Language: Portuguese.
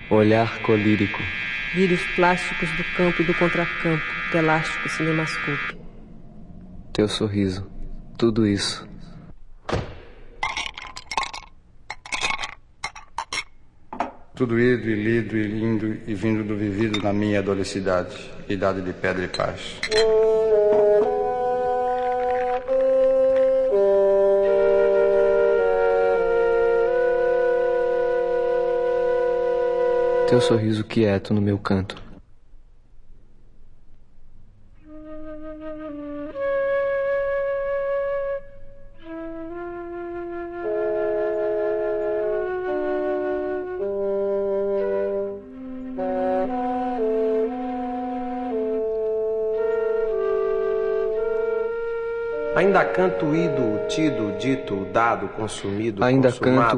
Olhar colírico. Lírios plásticos do campo e do contracampo, telástico cinemascope. Teu sorriso. Tudo isso. Tudo ido e lido e lindo e vindo do vivido na minha adolescidade, idade de pedra e paz. Teu sorriso quieto no meu canto. Ainda canto ido, tido, dito, dado, consumido, Ainda consumado. canto